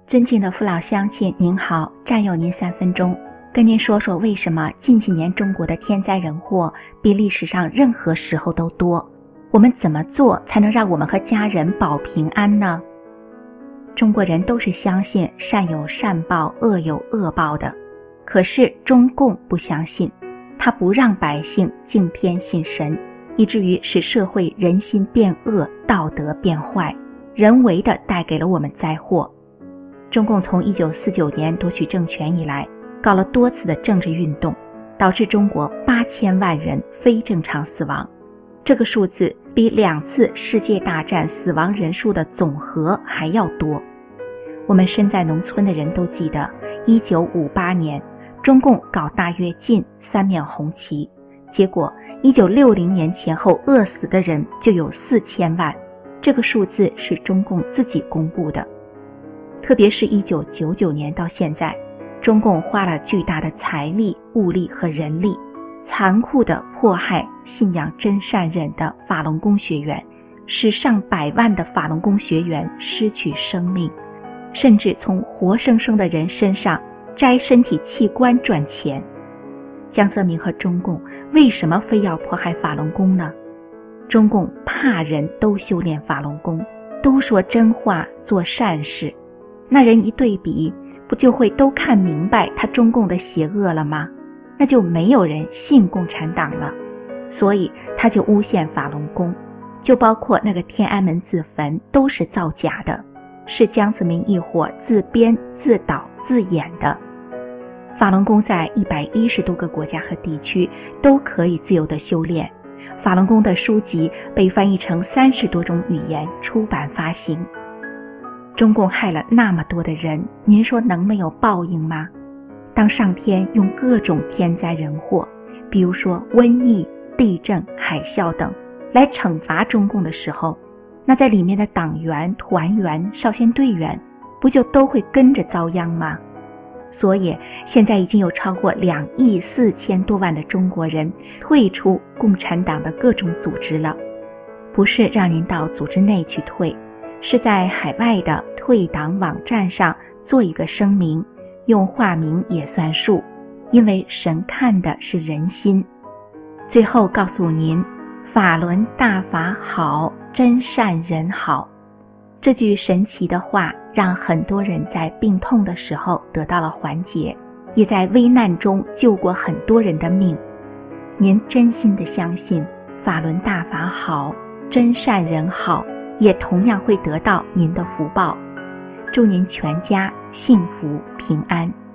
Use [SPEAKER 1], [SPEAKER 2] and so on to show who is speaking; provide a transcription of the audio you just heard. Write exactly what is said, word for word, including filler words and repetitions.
[SPEAKER 1] 尊敬的父老乡亲，您好，占用您三分钟，跟您说说为什么近几年中国的天灾人祸比历史上任何时候都多，我们怎么做才能让我们和家人保平安呢？中国人都是相信善有善报，恶有恶报的，可是中共不相信，他不让百姓敬天信神，以至于使社会人心变恶，道德变坏，人为的带给了我们灾祸。中共从一九四九年夺取政权以来，搞了多次的政治运动，导致中国八千万人非正常死亡，这个数字比两次世界大战死亡人数的总和还要多。我们身在农村的人都记得一九五八年中共搞大跃进，三面红旗，结果一九六零年前后饿死的人就有四千万，这个数字是中共自己公布的。特别是一九九九年到现在，中共花了巨大的财力、物力和人力，残酷地迫害信仰真善忍的法轮功学员，使上百万的法轮功学员失去生命，甚至从活生生的人身上摘身体器官赚钱。江泽民和中共为什么非要迫害法轮功呢？中共怕人都修炼法轮功，都说真话，做善事，那人一对比，不就会都看明白他中共的邪恶了吗？那就没有人信共产党了。所以他就诬陷法轮功，就包括那个天安门自焚都是造假的，是江泽民一伙自编自导自演的。法轮功在一百一十多个国家和地区都可以自由地修炼，法轮功的书籍被翻译成三十多种语言出版发行。中共害了那么多的人，您说能没有报应吗？当上天用各种天灾人祸，比如说瘟疫、地震、海啸等来惩罚中共的时候，那在里面的党员、团员、少先队员不就都会跟着遭殃吗？所以现在已经有超过两亿四千多万的中国人退出共产党的各种组织了，不是让您到组织内去退，是在海外的退党网站上做一个声明，用化名也算数，因为神看的是人心。最后告诉您，法轮大法好，真善人好。这句神奇的话让很多人在病痛的时候得到了缓解，也在危难中救过很多人的命。您真心的相信法轮大法好，真善人好，也同样会得到您的福报。祝您全家幸福平安。